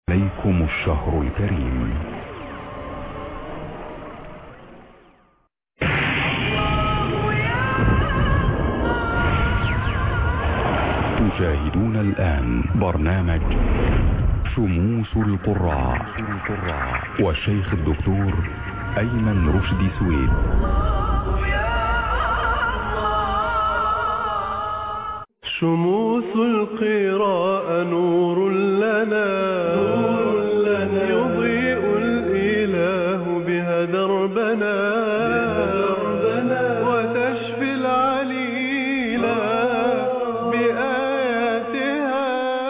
عليكم الشهر الكريم. تشاهدون الآن برنامج شموس القراء والشيخ الدكتور أيمن رشدي سويد. شموس القراء نور لنا يضيء الإله بها دربنا وتشفي العليلا بآياتها.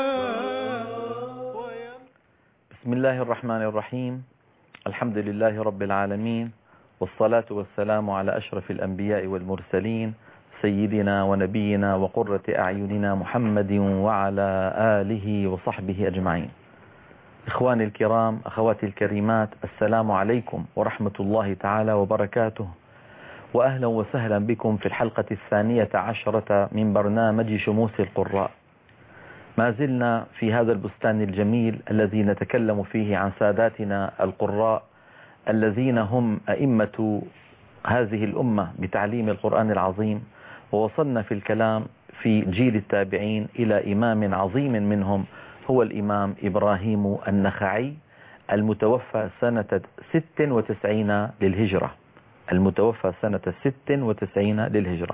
بسم الله الرحمن الرحيم. الحمد لله رب العالمين، والصلاة والسلام على أشرف الأنبياء والمرسلين، سيدنا ونبينا وقرة أعيننا محمد وعلى آله وصحبه أجمعين. إخواني الكرام، أخواتي الكريمات، السلام عليكم ورحمة الله تعالى وبركاته، وأهلا وسهلا بكم في الحلقة 12 من برنامج شموس القراء. ما زلنا في هذا البستان الجميل الذي نتكلم فيه عن ساداتنا القراء الذين هم أئمة هذه الأمة بتعليم القرآن العظيم، ووصلنا في الكلام في جيل التابعين إلى إمام عظيم منهم هو الإمام إبراهيم النخعي المتوفى سنة 96 للهجرة. المتوفى سنة 96 للهجرة.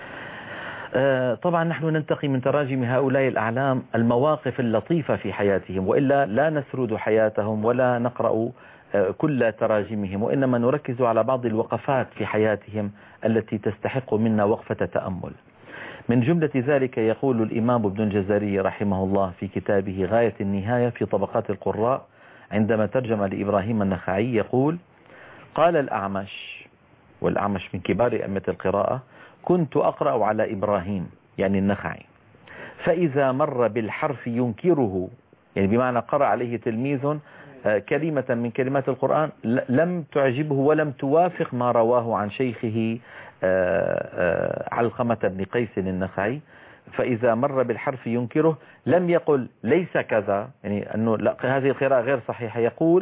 طبعا نحن ننتقي من تراجم هؤلاء الأعلام المواقف اللطيفة في حياتهم، وإلا لا نسرد حياتهم ولا نقرأ كل تراجمهم، وإنما نركز على بعض الوقفات في حياتهم التي تستحق منا وقفة تأمل. من جملة ذلك يقول الإمام ابن الجزري رحمه الله في كتابه غاية النهاية في طبقات القراء عندما ترجم لإبراهيم النخعي، يقول: قال الأعمش، والأعمش من كبار أئمة القراءة: كنت أقرأ على إبراهيم يعني النخعي، فإذا مر بالحرف ينكره، يعني بمعنى قرأ عليه تلميذ كلمة من كلمات القرآن لم تعجبه ولم توافق ما رواه عن شيخه علقمة بن قيس النخعي، فإذا مر بالحرف ينكره لم يقل ليس كذا، يعني أنه هذه القراءة غير صحيحة، يقول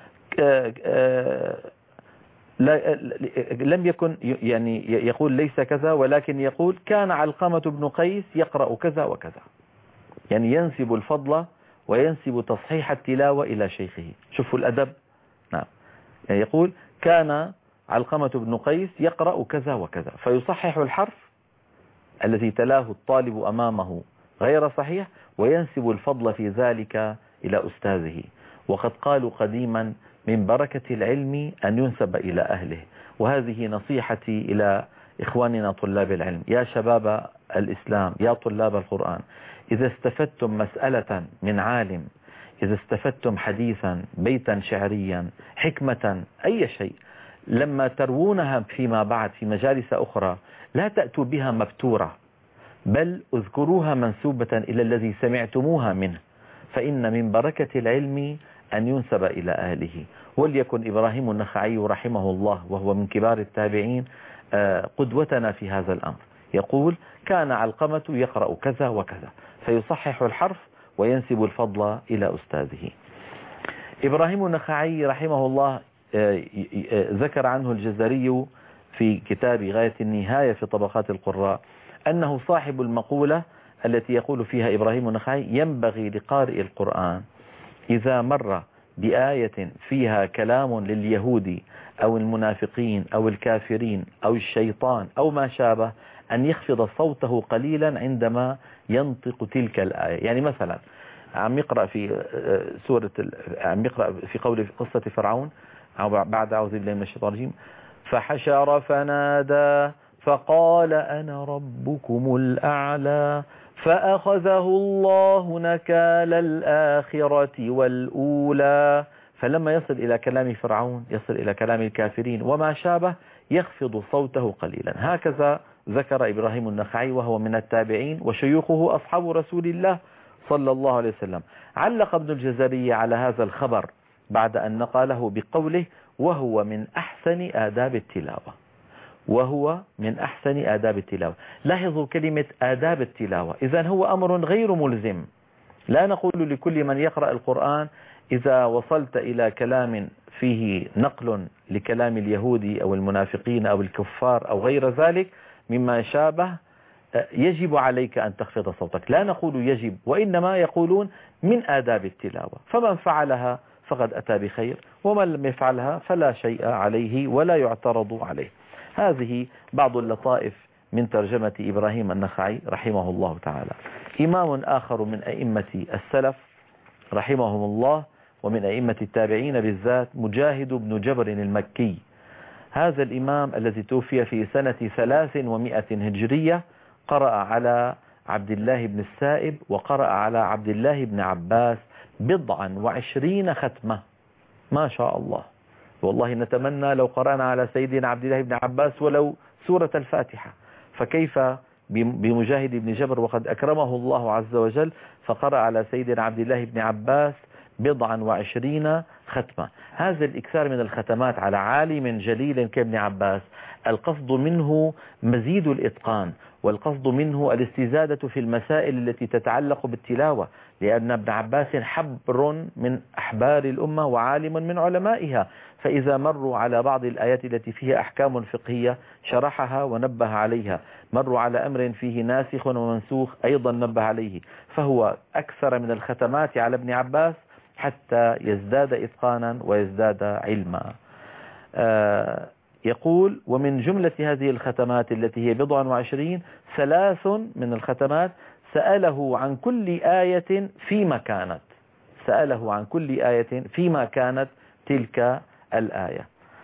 لم يكن يعني يقول ليس كذا، ولكن يقول كان علقمة بن قيس يقرأ كذا وكذا، يعني ينسب الفضل وينسب تصحيح التلاوة إلى شيخه. شوفوا الأدب. نعم، يعني يقول كان علقمة بن قيس يقرأ كذا وكذا، فيصحح الحرف الذي تلاه الطالب أمامه غير صحيح، وينسب الفضل في ذلك إلى أستاذه. وقد قالوا قديما: من بركة العلم أن ينسب إلى أهله. وهذه نصيحتي إلى إخواننا طلاب العلم، يا شباب الإسلام، يا طلاب القرآن، إذا استفدتم مسألة من عالم، إذا استفدتم حديثا، بيتا شعريا، حكمة، أي شيء، لما تروونها فيما بعد في مجالس أخرى لا تأتوا بها مبتورة، بل اذكروها منسوبة إلى الذي سمعتموها منه، فإن من بركة العلم أن ينسب إلى أهله. وليكن إبراهيم النخعي رحمه الله وهو من كبار التابعين قدوتنا في هذا الأمر. يقول كان علقمة يقرأ كذا وكذا، فيصحح الحرف وينسب الفضل إلى أستاذه. إبراهيم النخعي رحمه الله ذكر عنه الجزري في كتاب غاية النهاية في طبقات القراء أنه صاحب المقولة التي يقول فيها إبراهيم النخعي: ينبغي لقارئ القرآن إذا مر بآية فيها كلام لليهود أو المنافقين أو الكافرين أو الشيطان أو ما شابه أن يخفض صوته قليلا عندما ينطق تلك الآية. يعني مثلا عم يقرأ في عم يقرأ في قول في قصة فرعون بعد أعوذ بالله من الشيطان الرجيم: فحشر فنادى فقال أنا ربكم الأعلى فأخذه الله نكال الآخرة والأولى. فلما يصل إلى كلام فرعون، يصل إلى كلام الكافرين وما شابه، يخفض صوته قليلا. هكذا ذكر إبراهيم النخعي وهو من التابعين وشيوخه أصحاب رسول الله صلى الله عليه وسلم. علق ابن الجزري على هذا الخبر بعد أن نقله بقوله: وهو من أحسن آداب التلاوة. وهو من أحسن آداب التلاوة. لاحظوا كلمة آداب التلاوة، إذن هو أمر غير ملزم، لا نقول لكل من يقرأ القرآن إذا وصلت إلى كلام فيه نقل لكلام اليهود أو المنافقين أو الكفار أو غير ذلك مما شابه يجب عليك أن تخفض صوتك. لا نقول يجب، وإنما يقولون من آداب التلاوة، فمن فعلها فقد أتى بخير، ومن لم يفعلها فلا شيء عليه ولا يعترض عليه. هذه بعض اللطائف من ترجمة إبراهيم النخعي رحمه الله تعالى. إمام آخر من أئمة السلف رحمهم الله ومن أئمة التابعين بالذات مجاهد بن جبر المكي. هذا الإمام الذي توفي في سنة 300 هجرية قرأ على عبد الله بن السائب وقرأ على عبد الله بن عباس 20 ختمة. ما شاء الله، والله نتمنى لو قرأنا على سيدنا عبد الله بن عباس ولو سورة الفاتحة، فكيف بمجاهد بن جبر وقد أكرمه الله عز وجل فقرأ على سيدنا عبد الله بن عباس 20 ختمة. هذا الإكثار من الختمات على عالم جليل كابن عباس القصد منه مزيد الإتقان، والقصد منه الاستزادة في المسائل التي تتعلق بالتلاوة، لأن ابن عباس حبر من أحبار الأمة وعالم من علمائها، فإذا مروا على بعض الآيات التي فيها أحكام فقهية شرحها ونبه عليها، مروا على أمر فيه ناسخ ومنسوخ أيضا نبه عليه، فهو أكثر من الختمات على ابن عباس حتى يزداد إتقانا ويزداد علما. يقول: ومن جملة هذه الختمات التي هي 20 3 من الختمات سأله عن كل آية فيما كانت، سأله عن كل آية فيما كانت تلك الآية.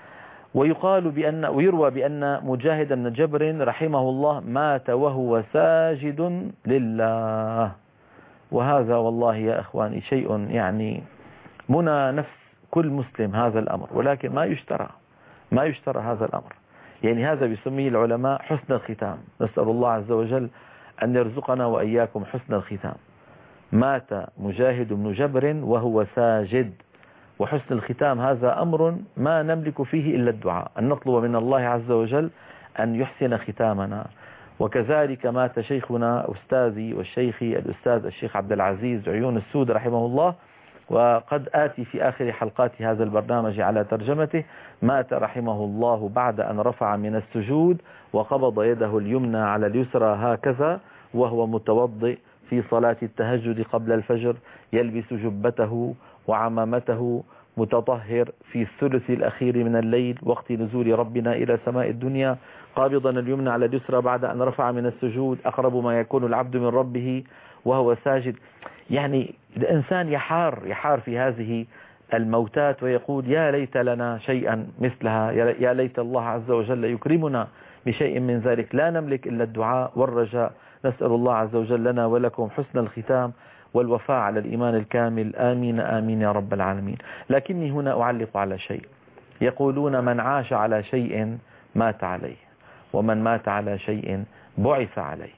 ويروى بأن مجاهد بن جبر رحمه الله مات وهو ساجد لله، وهذا والله يا أخواني شيء يعني منى نفس كل مسلم هذا الأمر، ولكن ما يشترى هذا الأمر. يعني هذا بيسميه العلماء حسن الختام. نسأل الله عز وجل أن يرزقنا وإياكم حسن الختام. مات مجاهد بن جبر وهو ساجد، وحسن الختام هذا أمر ما نملك فيه إلا الدعاء، أن نطلب من الله عز وجل أن يحسن ختامنا. وكذلك مات شيخنا أستاذي والشيخي الأستاذ الشيخ عبد العزيز عيون السود رحمه الله، وقد آتي في آخر حلقات هذا البرنامج على ترجمته. مات رحمه الله بعد أن رفع من السجود وقبض يده اليمنى على اليسرى هكذا وهو متوضئ في صلاة التهجد قبل الفجر، يلبس جبته وعمامته متطهر في الثلث الأخير من الليل وقت نزول ربنا إلى سماء الدنيا، قابضا اليمنى على اليسرى بعد أن رفع من السجود، أقرب ما يكون العبد من ربه وهو ساجد. يعني الإنسان يحار في هذه الموتات ويقول: يا ليت لنا شيئا مثلها، يا ليت الله عز وجل يكرمنا بشيء من ذلك. لا نملك إلا الدعاء والرجاء. نسأل الله عز وجل لنا ولكم حسن الختام والوفاء على الإيمان الكامل. آمين آمين يا رب العالمين. لكني هنا أعلق على شيء. يقولون: من عاش على شيء مات عليه، ومن مات على شيء بعث عليه.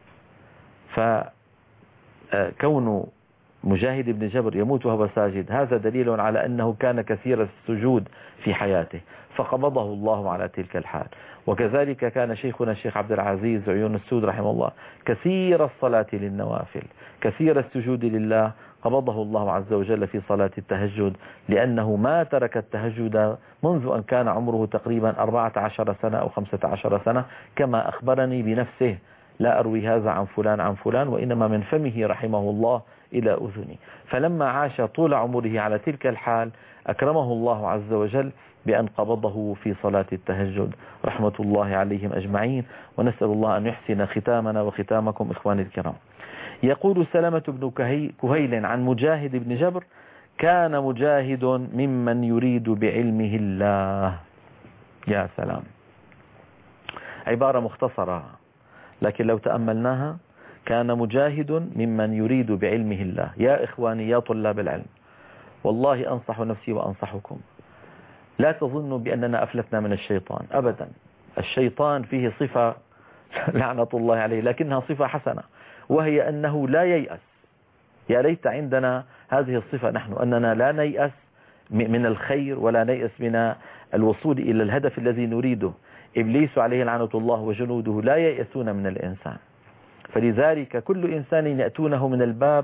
فكون مجاهد بن جبر يموت وهو ساجد هذا دليل على أنه كان كثير السجود في حياته فقبضه الله على تلك الحال. وكذلك كان شيخنا الشيخ عبد العزيز عيون السود رحمه الله كثير الصلاة للنوافل، كثير السجود لله، قبضه الله عز وجل في صلاة التهجد، لأنه ما ترك التهجد منذ أن كان عمره تقريبا 14 سنة أو 15 سنة كما أخبرني بنفسه. لا أروي هذا عن فلان وإنما من فمه رحمه الله إلى أذني. فلما عاش طول عمره على تلك الحال أكرمه الله عز وجل بأن قبضه في صلاة التهجد رحمة الله عليهم أجمعين. ونسأل الله أن يحسن ختامنا وختامكم إخواني الكرام. يقول سلمة بن كهيل عن مجاهد بن جبر: كان مجاهد ممن يريد بعلمه الله. يا سلام، عبارة مختصرة لكن لو تأملناها: كان مجاهد ممن يريد بعلمه الله. يا إخواني يا طلاب العلم، والله أنصح نفسي وأنصحكم، لا تظنوا بأننا أفلتنا من الشيطان أبدا. الشيطان فيه صفة لعنة الله عليه لكنها صفة حسنة، وهي أنه لا ييأس. يا ليت عندنا هذه الصفة نحن، أننا لا نيأس من الخير ولا نيأس من الوصول إلى الهدف الذي نريده. إبليس عليه لعنة الله وجنوده لا ييأسون من الإنسان، فلذلك كل إنسان يأتونه من الباب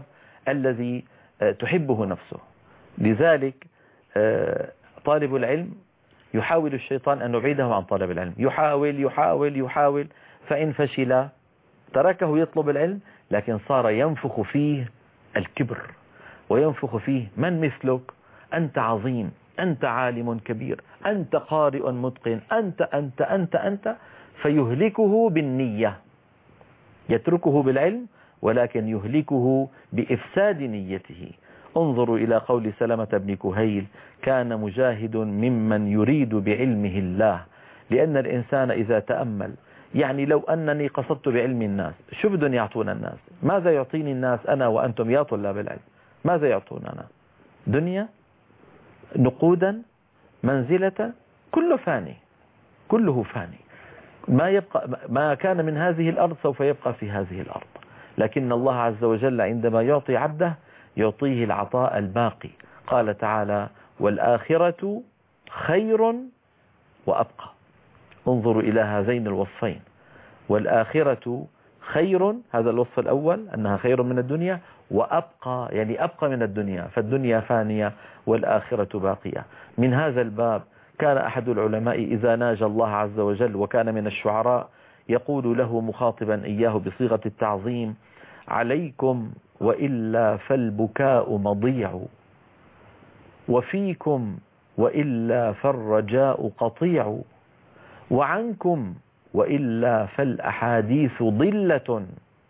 الذي تحبه نفسه. لذلك طالب العلم يحاول الشيطان أن يبعده عن طلب العلم، يحاول يحاول يحاول، فإن فشل تركه يطلب العلم، لكن صار ينفخ فيه الكبر وينفخ فيه من مثلك، أنت عظيم، أنت عالم كبير، أنت قارئ متقن، أنت فيهلكه بالنية، يتركه بالعلم ولكن يهلكه بإفساد نيته. انظروا إلى قول سلمة بن كهيل: كان مجاهد ممن يريد بعلمه الله. لأن الإنسان إذا تأمل، يعني لو أنني قصدت بعلم الناس، شو بدهم يعطون الناس؟ ماذا يعطيني الناس أنا وأنتم يا طلاب العلم؟ ماذا يعطوننا؟ دنيا، نقودا، منزلة، كله فاني، كله فاني. ما يبقى، ما كان من هذه الأرض سوف يبقى في هذه الأرض. لكن الله عز وجل عندما يعطي عبده يعطيه العطاء الباقي. قال تعالى: والآخرة خير وأبقى. انظروا إلى هذين الوصفين: والآخرة خير، هذا الوصف الأول أنها خير من الدنيا، وأبقى يعني أبقى من الدنيا، فالدنيا فانية والآخرة باقية. من هذا الباب كان أحد العلماء إذا ناجى الله عز وجل وكان من الشعراء يقول له مخاطبا إياه بصيغة التعظيم: عليكم وإلا فالبكاء مضيع، وفيكم وإلا فالرجاء قطيع، وعنكم وإلا فالأحاديث ضلة،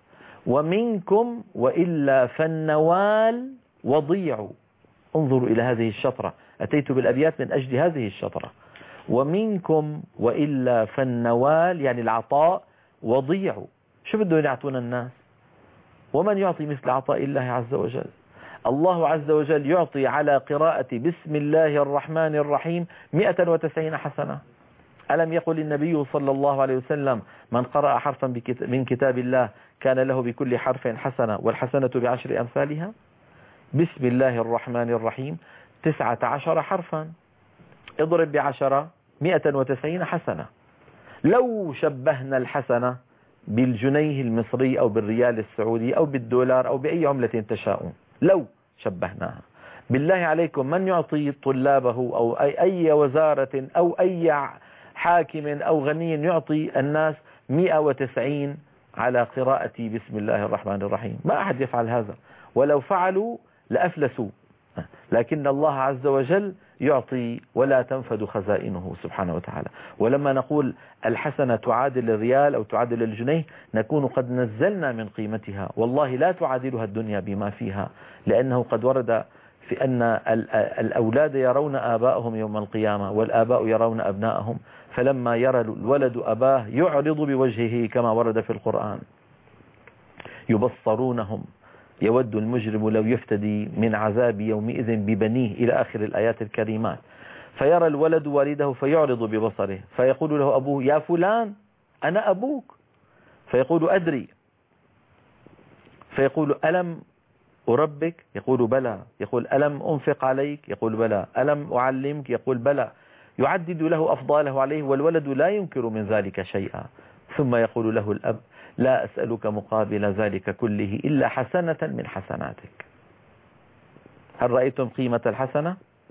ومنكم وإلا فالنوال وضيع. انظروا إلى هذه الشطرة، أتيت بالأبيات من أجل هذه الشطرة. ومنكم وإلا فالنوال يعني العطاء، وضيع. شو بدهم يعطون الناس؟ ومن يعطي مثل عطاء الله عز وجل؟ الله عز وجل يعطي على قراءة بسم الله الرحمن الرحيم 190 حسنة. ألم يقل النبي صلى الله عليه وسلم: من قرأ حرفا من كتاب الله كان له بكل حرف حسنة، والحسنة ب10 أمثالها؟ بسم الله الرحمن الرحيم 19 حرفا، اضرب ب10، 190 حسنة. لو شبهنا الحسنة بالجنيه المصري أو بالريال السعودي أو بالدولار أو بأي عملة تشاءون، لو شبهناها، بالله عليكم من يعطي طلابه أو أي وزارة أو أي حاكم أو غني يعطي الناس 190 على قراءة بسم الله الرحمن الرحيم؟ ما أحد يفعل هذا، ولو فعلوا لأفلسوا. لكن الله عز وجل يعطي ولا تنفد خزائنه سبحانه وتعالى. ولما نقول الحسنة تعادل الريال أو تعادل الجنيه نكون قد نزلنا من قيمتها. والله لا تعادلها الدنيا بما فيها، لأنه قد ورد في أن الأولاد يرون آباءهم يوم القيامة والآباء يرون أبناءهم، فلما يرى الولد أباه يعرض بوجهه كما ورد في القرآن: يبصرونهم يود المجرم لو يفتدي من عذاب يومئذ ببنيه، إلى آخر الآيات الكريمات. فيرى الولد والده فيعرض ببصره، فيقول له أبوه: يا فلان أنا أبوك، فيقول: أدري. فيقول: ألم أربك؟ يقول: بلى. يقول: ألم أنفق عليك؟ يقول: بلى. ألم أعلمك؟ يقول: بلى. يعدد له أفضاله عليه والولد لا ينكر من ذلك شيئا. ثم يقول له الأب: لا أسألك مقابل ذلك كله إلا حسنة من حسناتك. هل رأيتم قيمة الحسنة؟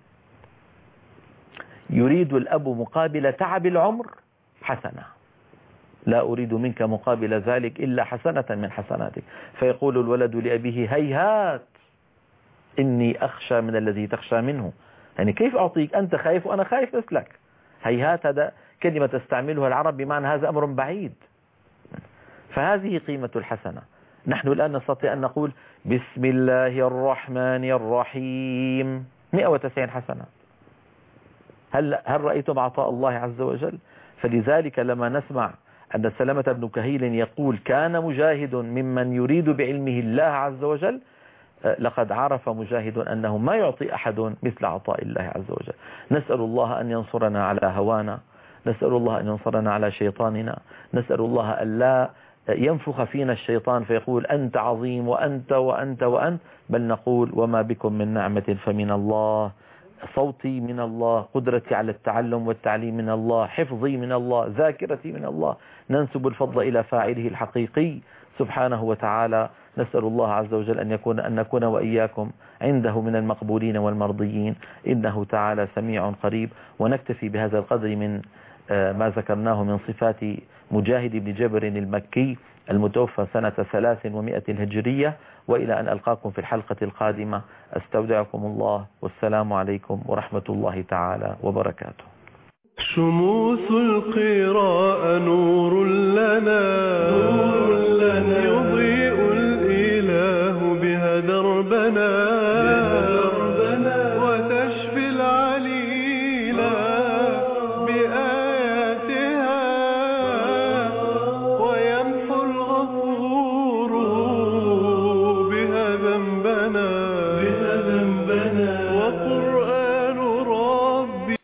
يريد الأب مقابل تعب العمر حسنة، لا أريد منك مقابل ذلك إلا حسنة من حسناتك. فيقول الولد لأبيه: هيهات إني أخشى من الذي تخشى منه. يعني كيف أعطيك؟ أنت خايف وأنا خايف مثلك. هيهات هذا كلمة تستعملها العرب بمعنى هذا أمر بعيد. فهذه قيمة الحسنة. نحن الآن نستطيع أن نقول بسم الله الرحمن الرحيم 190 حسنة. هل رأيتم عطاء الله عز وجل؟ فلذلك لما نسمع أن سلمة بن كهيل يقول: كان مجاهد ممن يريد بعلمه الله عز وجل، لقد عرف مجاهد أنه ما يعطي أحد مثل عطاء الله عز وجل. نسأل الله أن ينصرنا على هوانا، نسأل الله أن ينصرنا على شيطاننا، نسأل الله أن لا ينفخ فينا الشيطان فيقول: أنت عظيم وأنت وأنت وأنت، بل نقول: وما بكم من نعمة فمن الله، صوتي من الله، قدرتي على التعلم والتعليم من الله، حفظي من الله، ذاكرتي من الله. ننسب الفضل إلى فاعله الحقيقي سبحانه وتعالى. نسأل الله عز وجل أن نكون وإياكم عنده من المقبولين والمرضيين، إنه تعالى سميع قريب. ونكتفي بهذا القدر من ما ذكرناه من صفات مجاهد بن جبر المكي المتوفى سنة 300 الهجرية. وإلى أن ألقاكم في الحلقة القادمة أستودعكم الله، والسلام عليكم ورحمة الله تعالى وبركاته. شموس القراء نور لنا